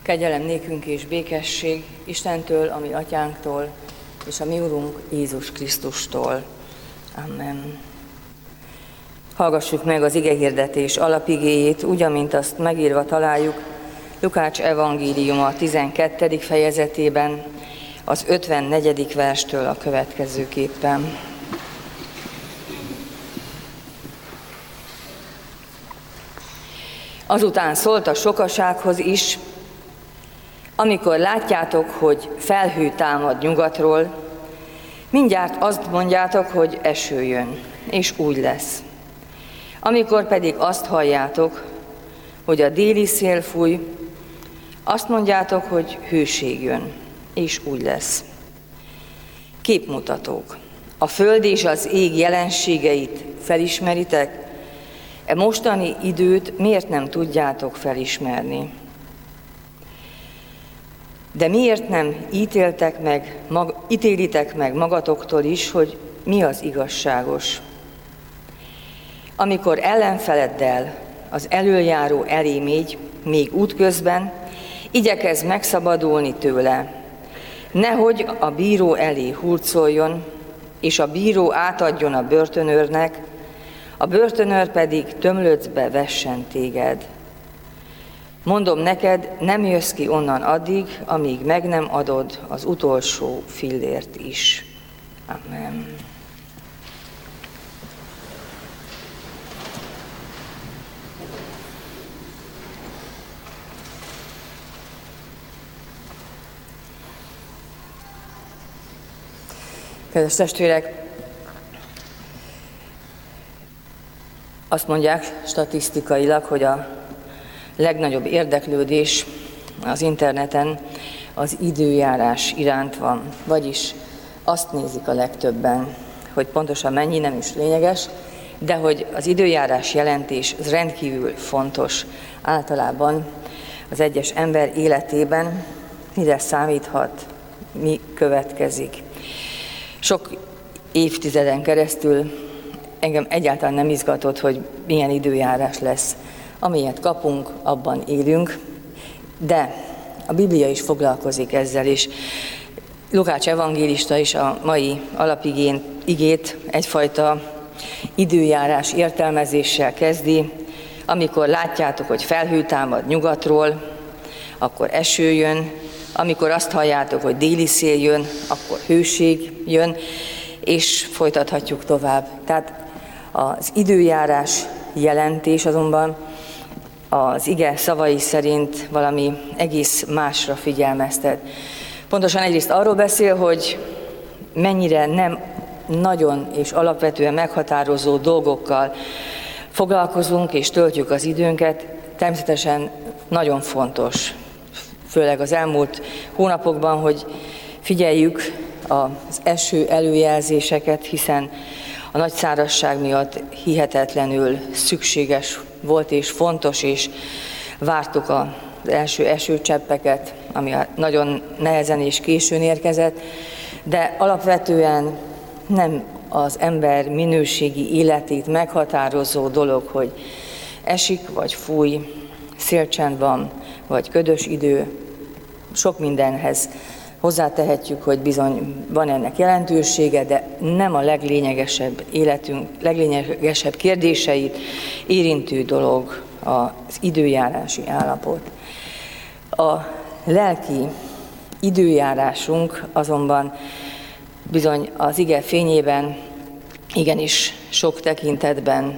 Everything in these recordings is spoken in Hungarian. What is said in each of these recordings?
Kegyelem nékünk és békesség Istentől, a mi atyánktól, és a mi Urunk Jézus Krisztustól. Amen. Hallgassuk meg az igehirdetés alapigéjét, úgy, amint azt megírva találjuk Lukács evangéliuma 12. fejezetében, az 54. verstől a következőképpen. Azután szólt a sokasághoz is: amikor látjátok, hogy felhő támad nyugatról, mindjárt azt mondjátok, hogy eső jön, és úgy lesz. Amikor pedig azt halljátok, hogy a déli szél fúj, azt mondjátok, hogy hőség jön, és úgy lesz. Képmutatók. A föld és az ég jelenségeit felismeritek, e mostani időt miért nem tudjátok felismerni? De miért nem ítélitek meg magatoktól is, hogy mi az igazságos? Amikor ellenfeleddel az elöljáró elé mégy, még útközben, igyekezz megszabadulni tőle, nehogy a bíró elé hurcoljon, és a bíró átadjon a börtönőrnek, a börtönőr pedig tömlöcbe vessen téged. Mondom neked, nem jössz ki onnan addig, amíg meg nem adod az utolsó fillért is. Amen. Kedves testvérek, azt mondják statisztikailag, hogy a legnagyobb érdeklődés az interneten az időjárás iránt van. Vagyis azt nézik a legtöbben, hogy pontosan mennyi, nem is lényeges, de hogy az időjárás jelentés az rendkívül fontos általában az egyes ember életében, mire számíthat, mi következik. Sok évtizeden keresztül engem egyáltalán nem izgatott, hogy milyen időjárás lesz. Amilyet kapunk, abban élünk, de a Biblia is foglalkozik ezzel, és Lukács evangélista is a mai alapigét egyfajta időjárás értelmezéssel kezdi. Amikor látjátok, hogy felhő támad nyugatról, akkor eső jön, amikor azt halljátok, hogy déli szél jön, akkor hőség jön, és folytathatjuk tovább. Tehát az időjárás jelentés azonban az ige szavai szerint valami egész másra figyelmeztet. Pontosan egyrészt arról beszél, hogy mennyire nem nagyon és alapvetően meghatározó dolgokkal foglalkozunk és töltjük az időnket, természetesen nagyon fontos, főleg az elmúlt hónapokban, hogy figyeljük az eső előjelzéseket, hiszen a nagy szárazság miatt hihetetlenül szükséges volt és fontos, és vártuk az első esőcseppeket, ami nagyon nehezen és későn érkezett, de alapvetően nem az ember minőségi életét meghatározó dolog, hogy esik vagy fúj, szélcsend van, vagy ködös idő. Sok mindenhez hozzátehetjük, hogy bizony van ennek jelentősége, de nem a leglényegesebb leglényegesebb kérdéseit érintő dolog az időjárási állapot. A lelki időjárásunk azonban bizony az ige fényében igenis sok tekintetben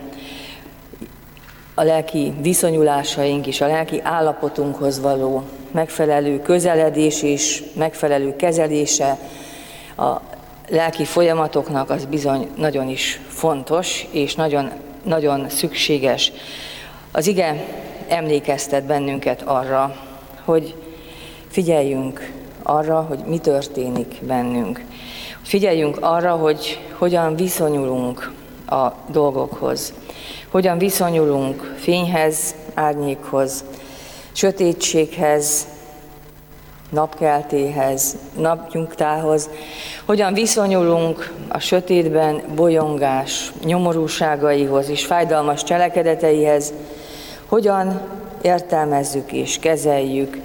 a lelki viszonyulásaink és a lelki állapotunkhoz való megfelelő közeledés és megfelelő kezelése a lelki folyamatoknak az bizony nagyon is fontos és nagyon, nagyon szükséges. Az ige emlékeztet bennünket arra, hogy figyeljünk arra, hogy mi történik bennünk. Figyeljünk arra, hogy hogyan viszonyulunk a dolgokhoz. Hogyan viszonyulunk fényhez, árnyékhoz, sötétséghez, napkeltéhez, napnyugtához, hogyan viszonyulunk a sötétben bolyongás nyomorúságaihoz és fájdalmas cselekedeteihez, hogyan értelmezzük és kezeljük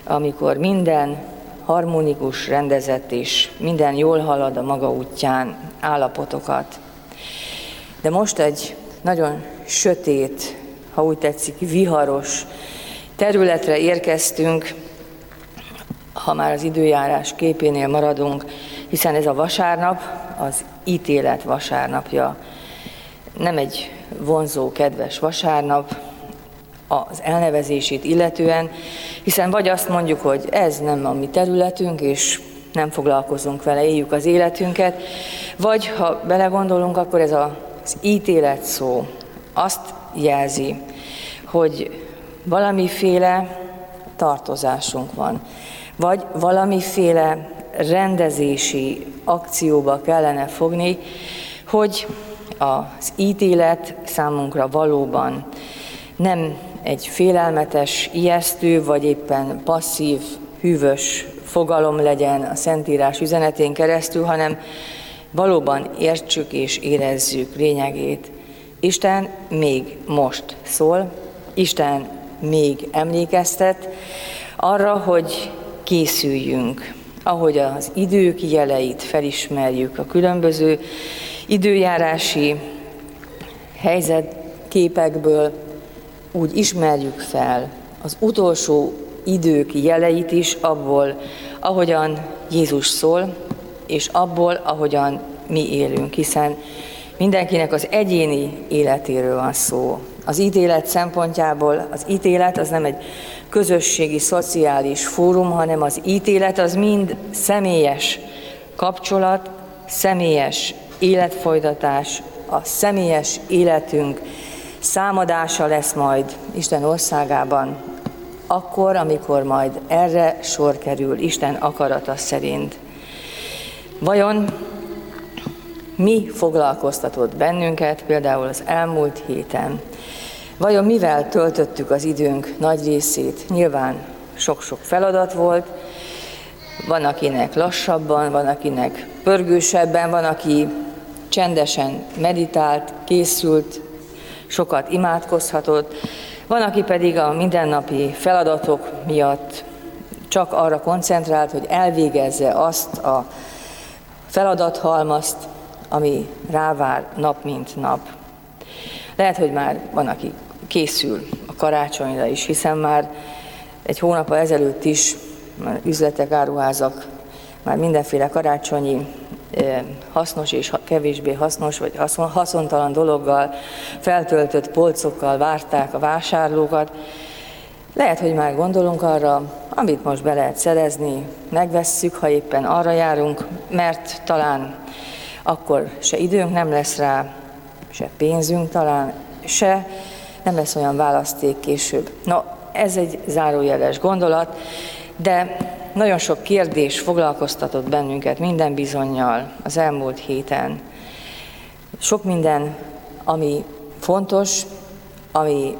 amikor minden harmonikus, rendezett és minden jól halad a maga útján állapotokat. De most egy nagyon sötét, ha úgy tetszik, viharos területre érkeztünk, ha már az időjárás képénél maradunk, hiszen ez a vasárnap az ítélet vasárnapja. Nem egy vonzó, kedves vasárnap az elnevezését illetően, hiszen vagy azt mondjuk, hogy ez nem a mi területünk, és nem foglalkozunk vele, éljük az életünket, vagy ha belegondolunk, akkor ez az ítélet szó azt jelzi, hogy valamiféle tartozásunk van, vagy valamiféle rendezési akcióba kellene fogni, hogy az ítélet számunkra valóban nem egy félelmetes, ijesztő, vagy éppen passzív, hűvös fogalom legyen a Szentírás üzenetén keresztül, hanem valóban értsük és érezzük lényegét. Isten még most szól, Isten még emlékeztet arra, hogy készüljünk, ahogy az idők jeleit felismerjük, a különböző időjárási helyzetképekből, úgy ismerjük fel az utolsó idők jeleit is abból, ahogyan Jézus szól, és abból, ahogyan mi élünk, hiszen mindenkinek az egyéni életéről van szó. Az ítélet szempontjából az ítélet az nem egy közösségi, szociális fórum, hanem az ítélet az mind személyes kapcsolat, személyes életfolytatás, a személyes életünk számadása lesz majd Isten országában, akkor, amikor majd erre sor kerül Isten akarata szerint. Vajon mi foglalkoztatott bennünket például az elmúlt héten? Vajon mivel töltöttük az időnk nagy részét? Nyilván sok-sok feladat volt, van akinek lassabban, van akinek pörgősebben, van aki csendesen meditált, készült, sokat imádkozhatott, van aki pedig a mindennapi feladatok miatt csak arra koncentrált, hogy elvégezze azt a feladathalmazt, ami rávár nap mint nap. Lehet, hogy már van, aki készül a karácsonyra is, hiszen már egy hónappal ezelőtt is üzletek, áruházak már mindenféle karácsonyi hasznos és kevésbé hasznos, vagy haszontalan dologgal, feltöltött polcokkal várták a vásárlókat. Lehet, hogy már gondolunk arra, amit most be lehet szerezni, megvesszük, ha éppen arra járunk, mert talán akkor se időnk nem lesz rá, se pénzünk talán, se nem lesz olyan választék később. No, ez egy zárójeles gondolat, de nagyon sok kérdés foglalkoztatott bennünket minden bizonnyal az elmúlt héten. Sok minden, ami fontos, ami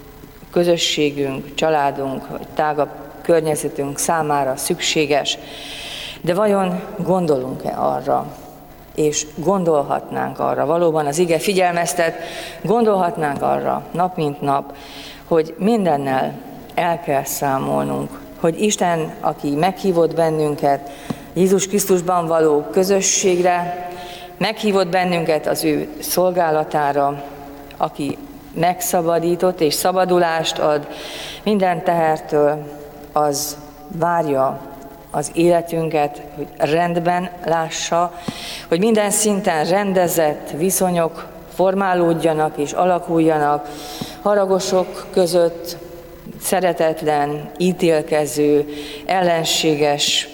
közösségünk, családunk, vagy tágabb környezetünk számára szükséges, de vajon gondolunk-e arra, és gondolhatnánk arra, valóban az ige figyelmeztet, gondolhatnánk arra nap mint nap, hogy mindennel el kell számolnunk, hogy Isten, aki meghívott bennünket Jézus Krisztusban való közösségre, meghívott bennünket az ő szolgálatára, aki megszabadított és szabadulást ad minden tehertől, az várja az életünket, hogy rendben lássa, hogy minden szinten rendezett viszonyok formálódjanak és alakuljanak, haragosok között szeretetlen, ítélkező, ellenséges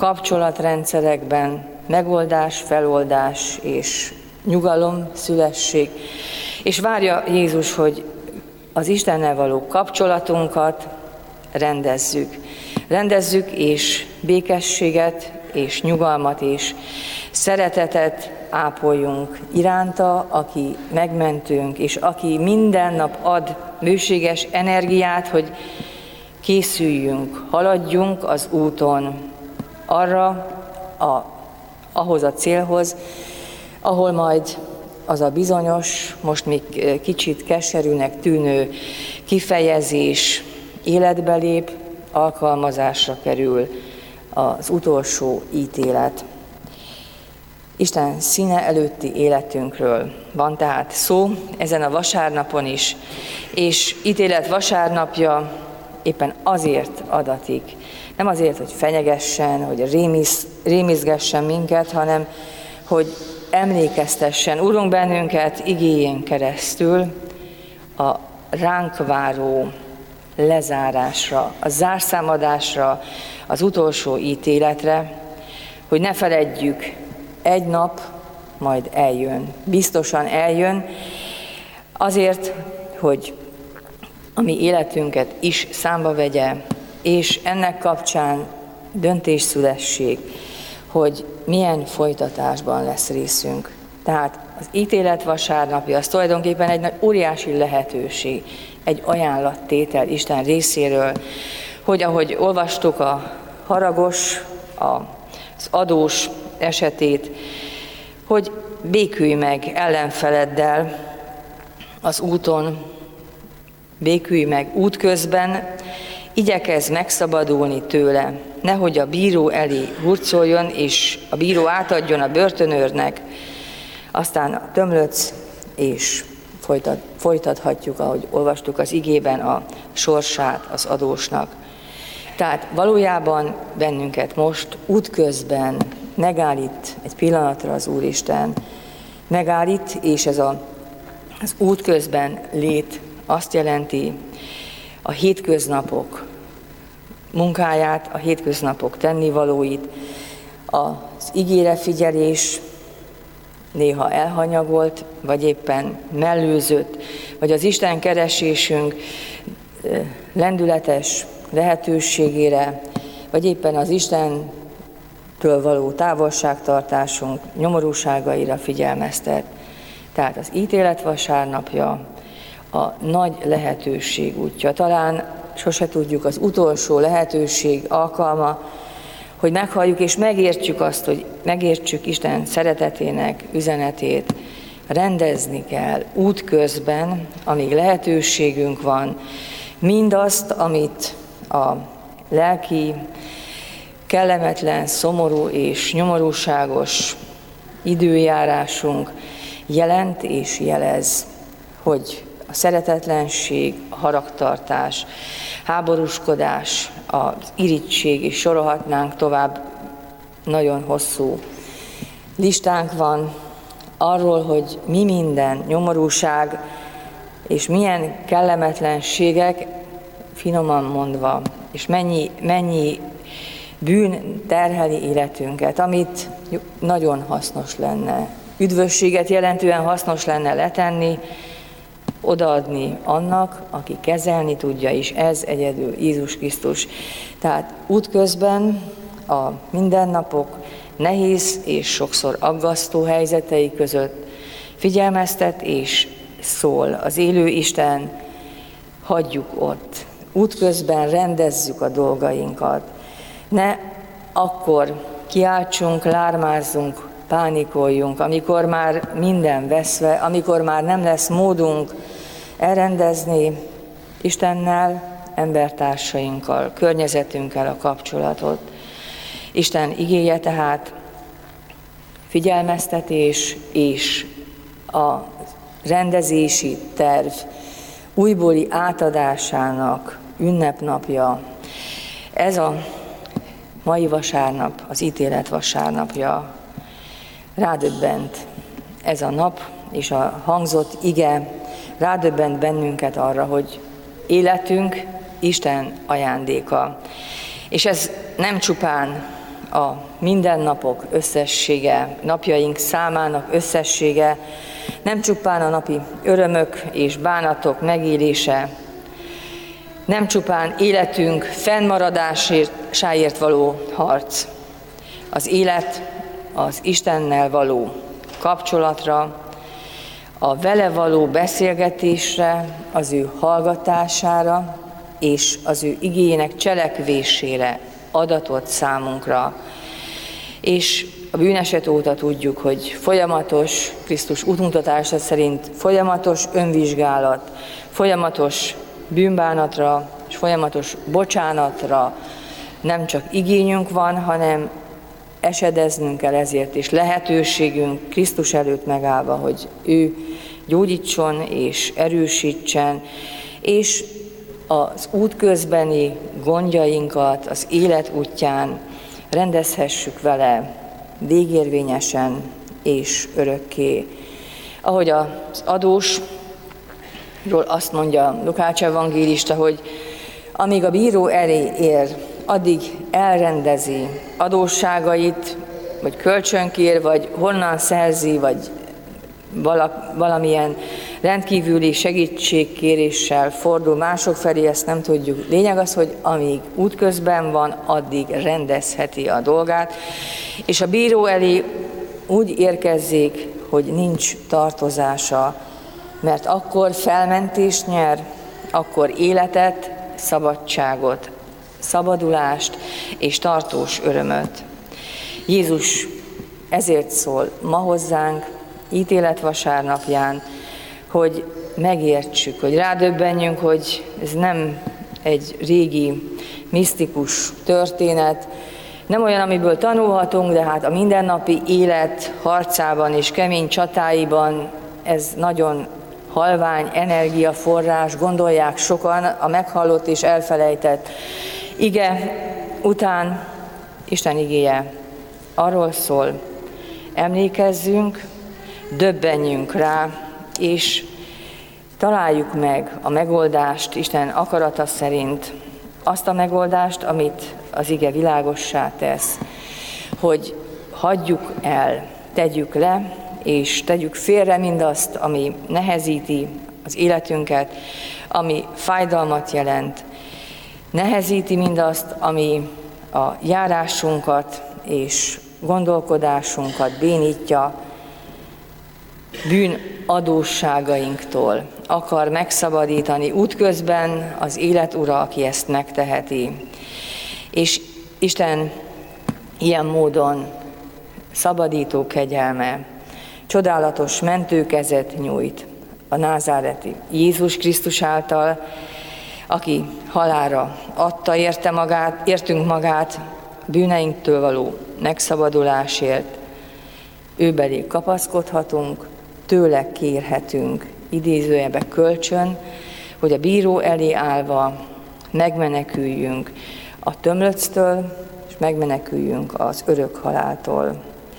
kapcsolatrendszerekben megoldás, feloldás és nyugalom szülessék. És várja Jézus, hogy az Istennel való kapcsolatunkat rendezzük, és békességet, és nyugalmat, és szeretetet ápoljunk iránta, aki megmentünk, és aki minden nap ad bőséges energiát, hogy készüljünk, haladjunk az úton arra, ahhoz a célhoz, ahol majd az a bizonyos, most még kicsit keserűnek tűnő kifejezés életbe lép, alkalmazásra kerül az utolsó ítélet. Isten színe előtti életünkről van tehát szó ezen a vasárnapon is, és ítélet vasárnapja éppen azért adatik, nem azért, hogy fenyegessen, hogy rémizgessen minket, hanem hogy emlékeztessen, Urunk, bennünket igéjén keresztül a ránk váró lezárásra, a zárszámadásra, az utolsó ítéletre, hogy ne feledjük, egy nap majd eljön, biztosan eljön, azért, hogy a mi életünket is számba vegye, és ennek kapcsán döntés szülessék, hogy milyen folytatásban lesz részünk. Tehát az ítélet vasárnapja az tulajdonképpen egy nagy óriási lehetőség, egy ajánlattétel Isten részéről, hogy ahogy olvastuk a haragos, az adós esetét, hogy békülj meg ellenfeleddel az úton, békülj meg útközben, igyekezz megszabadulni tőle, nehogy a bíró elé hurcoljon, és a bíró átadjon a börtönőrnek, aztán tömlöc, és folytathatjuk, ahogy olvastuk az igében, a sorsát az adósnak. Tehát valójában bennünket most útközben megállít egy pillanatra az Úristen, megállít, és ez az útközben lét azt jelenti, a hétköznapok munkáját, a hétköznapok tennivalóit, az igére figyelés néha elhanyagolt, vagy éppen mellőzött, vagy az Isten keresésünk lendületes lehetőségére, vagy éppen az Istentől való távolságtartásunk nyomorúságaira figyelmeztet. Tehát az ítélet vasárnapja a nagy lehetőség útja. Talán sose tudjuk, az utolsó lehetőség alkalma, hogy meghalljuk és megértsük azt, hogy megértsük Isten szeretetének üzenetét. Rendezni kell útközben, amíg lehetőségünk van, mindazt, amit a lelki, kellemetlen, szomorú és nyomorúságos időjárásunk jelent és jelez, hogy a szeretetlenség, a haragtartás, háborúskodás, az irigység, és sorolhatnánk tovább, nagyon hosszú listánk van arról, hogy mi minden nyomorúság, és milyen kellemetlenségek, finoman mondva, és mennyi bűn terheli életünket, amit nagyon hasznos lenne, üdvösséget jelentően hasznos lenne letenni, odaadni annak, aki kezelni tudja, és ez egyedül Jézus Krisztus. Tehát útközben a mindennapok nehéz és sokszor aggasztó helyzetei között figyelmeztet és szól az élő Isten, hagyjuk ott. Útközben rendezzük a dolgainkat. Ne akkor kiáltsunk, lármázzunk, pánikoljunk, amikor már minden veszve, amikor már nem lesz módunk elrendezni Istennel, embertársainkkal, környezetünkkel a kapcsolatot. Isten igéje tehát figyelmeztetés és a rendezési terv újbóli átadásának ünnepnapja. Ez a mai vasárnap, az ítélet vasárnapja. Rádöbbent ez a nap, és a hangzott ige rádöbbent bennünket arra, hogy életünk Isten ajándéka. És ez nem csupán a mindennapok összessége, napjaink számának összessége, nem csupán a napi örömök és bánatok nem csupán életünk fennmaradásáért való harc. Az élet az Istennel való kapcsolatra, a vele való beszélgetésre, az ő hallgatására és az ő igéjének cselekvésére adatott számunkra. És a bűneset óta tudjuk, hogy folyamatos, Krisztus útmutatása szerint folyamatos önvizsgálat, folyamatos bűnbánatra, és folyamatos bocsánatra nem csak igényünk van, hanem esedeznünk kell ezért, és lehetőségünk Krisztus előtt megállva, hogy ő gyógyítson és erősítsen, és az útközbeni gondjainkat az élet útján rendezhessük vele végérvényesen és örökké. Ahogy az adósról azt mondja Lukács evangélista, hogy amíg a bíró elé ér, addig elrendezi adósságait, vagy kölcsönkér, vagy honnan szerzi, vagy valamilyen rendkívüli segítségkéréssel fordul mások felé, ezt nem tudjuk. Lényeg az, hogy amíg útközben van, addig rendezheti a dolgát, és a bíró elé úgy érkezzék, hogy nincs tartozása, mert akkor felmentést nyer, akkor életet, szabadságot, szabadulást és tartós örömöt. Jézus ezért szól ma hozzánk, ítéletvasárnapján, hogy megértsük, hogy rádöbbenjünk, hogy ez nem egy régi, misztikus történet, nem olyan, amiből tanulhatunk, de hát a mindennapi élet harcában és kemény csatáiban ez nagyon halvány energiaforrás, gondolják sokan, a meghallott és elfelejtett ige után Isten igéje arról szól, emlékezzünk, döbbenjünk rá, és találjuk meg a megoldást Isten akarata szerint, azt a megoldást, amit az ige világossá tesz, hogy hagyjuk el, tegyük le, és tegyük félre mindazt, ami nehezíti az életünket, ami fájdalmat jelent, nehezíti mindazt, ami a járásunkat és gondolkodásunkat bénítja, bűnadósságainktól akar megszabadítani útközben az élet ura, aki ezt megteheti. És Isten ilyen módon szabadító kegyelme, csodálatos mentőkezet nyújt a názáreti Jézus Krisztus által, aki halálra adta értünk magát, bűneinktől való megszabadulásért, ő belé kapaszkodhatunk, tőle kérhetünk, idézőjelbe kölcsön, hogy a bíró elé állva megmeneküljünk a tömlöctől, és megmeneküljünk az örök haláltól.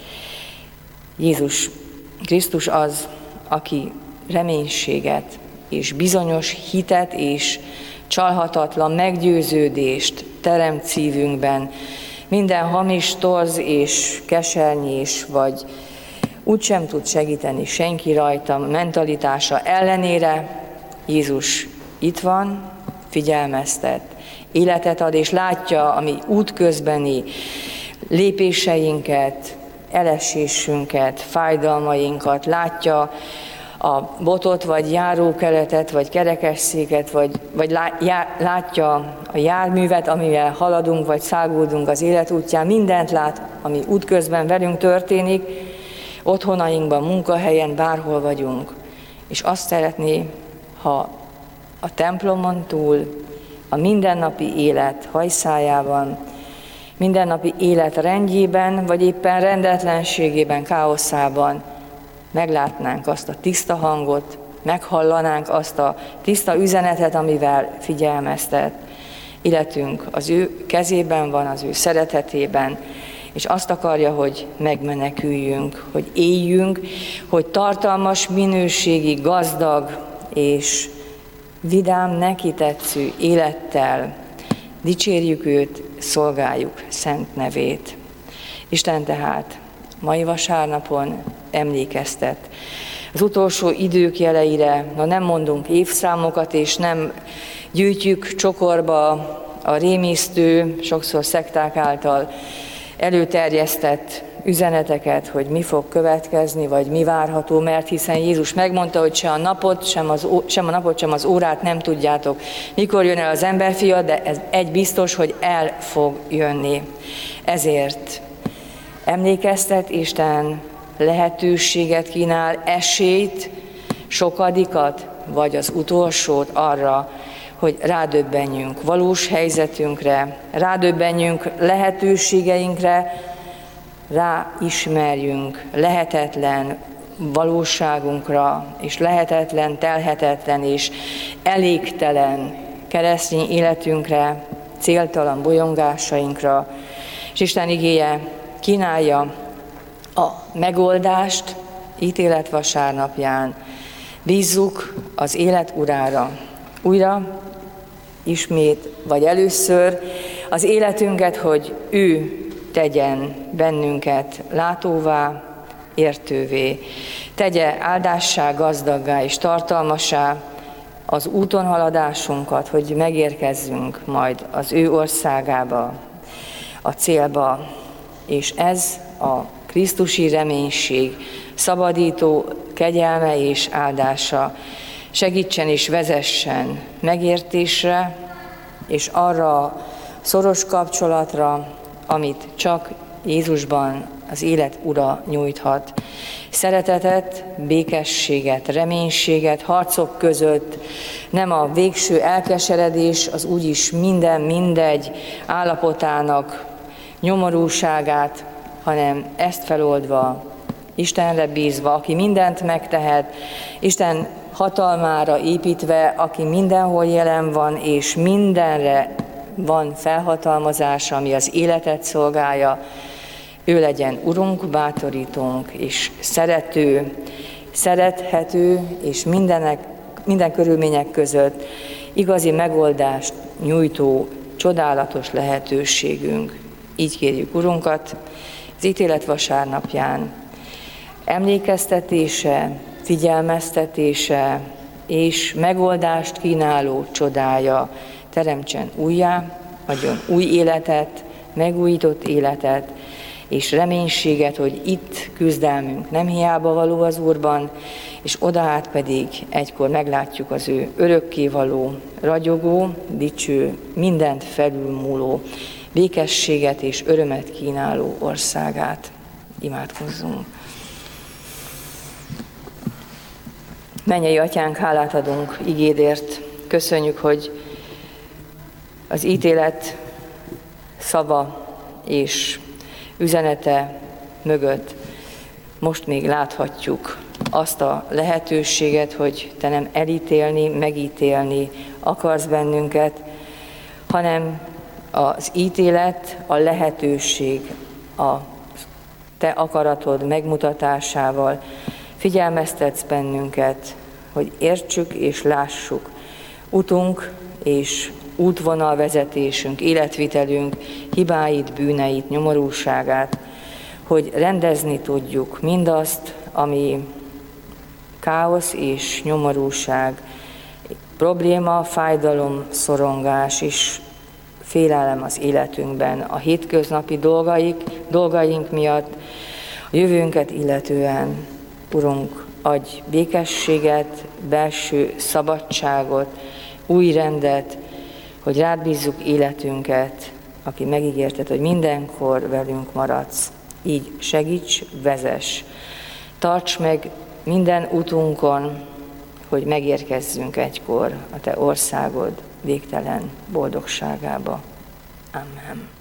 Jézus Krisztus az, aki reménységet és bizonyos hitet és csalhatatlan meggyőződést teremt szívünkben, minden hamis torz és kesernyés, vagy úgysem tud segíteni senki rajta mentalitása ellenére, Jézus itt van, figyelmeztet, életet ad, és látja a mi útközbeni lépéseinket, elesésünket, fájdalmainkat, látja a botot, vagy járókeletet, vagy kerekesszéket, vagy látja a járművet, amivel haladunk, vagy száguldunk az élet útján, mindent lát, ami útközben velünk történik, otthonainkban, munkahelyen, bárhol vagyunk. És azt szeretné, ha a templomon túl, a mindennapi élet hajszájában, mindennapi élet rendjében, vagy éppen rendetlenségében, káoszában meglátnánk azt a tiszta hangot, meghallanánk azt a tiszta üzenetet, amivel figyelmeztet. Életünk az ő kezében van, az ő szeretetében, és azt akarja, hogy megmeneküljünk, hogy éljünk, hogy tartalmas, minőségi, gazdag és vidám, neki tetsző élettel dicsérjük őt, szolgáljuk szent nevét. Isten tehát mai vasárnapon emlékeztet az utolsó idők jeleire, nem mondunk évszámokat, és nem gyűjtjük csokorba a rémisztő, sokszor szekták által előterjesztett üzeneteket, hogy mi fog következni, vagy mi várható, mert hiszen Jézus megmondta, hogy sem a napot, sem az órát nem tudjátok, mikor jön el az emberfia, de ez egy biztos, hogy el fog jönni. Ezért emlékeztet Isten, lehetőséget kínál, esélyt, sokadikat, vagy az utolsót arra, hogy rádöbbenjünk valós helyzetünkre, rádöbbenjünk lehetőségeinkre, ráismerjünk lehetetlen valóságunkra, és lehetetlen, telhetetlen és elégtelen keresztény életünkre, céltalan bolyongásainkra, és Isten igéje kínálja a megoldást ítéletvasárnapján. Bízzuk az élet urára. Újra, ismét, vagy először az életünket, hogy ő tegyen bennünket látóvá, értővé, tegye áldássá, gazdaggá és tartalmassá az úton haladásunkat, hogy megérkezzünk majd az ő országába, a célba, és ez a krisztusi reménység, szabadító kegyelme és áldása segítsen és vezessen megértésre, és arra a szoros kapcsolatra, amit csak Jézusban az élet ura nyújthat. Szeretetet, békességet, reménységet harcok között, nem a végső elkeseredés, az úgyis minden mindegy állapotának nyomorúságát, hanem ezt feloldva, Istenre bízva, aki mindent megtehet, Isten hatalmára építve, aki mindenhol jelen van, és mindenre van felhatalmazása, ami az életet szolgálja, ő legyen Urunk, bátorítónk és szerető, szerethető, és minden körülmények között igazi megoldást nyújtó csodálatos lehetőségünk. Így kérjük Urunkat az ítéletvasárnapján, emlékeztetése, figyelmeztetése és megoldást kínáló csodája teremtsen újjá, adjon új életet, megújított életet, és reménységet, hogy itt küzdelmünk nem hiába való az Úrban, és odaát pedig egykor meglátjuk az ő örökkévaló, ragyogó, dicső, mindent felülmúló, békességet és örömet kínáló országát. Imádkozzunk! Mennyei Atyánk, hálát adunk igédért, köszönjük, hogy az ítélet szava és üzenete mögött most még láthatjuk azt a lehetőséget, hogy Te nem elítélni, megítélni akarsz bennünket, hanem az ítélet, a lehetőség a Te akaratod megmutatásával figyelmeztetsz bennünket, hogy értsük és lássuk utunk és útvonalvezetésünk, életvitelünk hibáit, bűneit, nyomorúságát, hogy rendezni tudjuk mindazt, ami káosz és nyomorúság, probléma, fájdalom, szorongás és félelem az életünkben, a hétköznapi dolgaink miatt, a jövőnket illetően. Urunk, adj békességet, belső szabadságot, új rendet, hogy rád bízzuk életünket, aki megígérted, hogy mindenkor velünk maradsz. Így segíts, vezess. Tarts meg minden utunkon, hogy megérkezzünk egykor a Te országod végtelen boldogságába. Amen.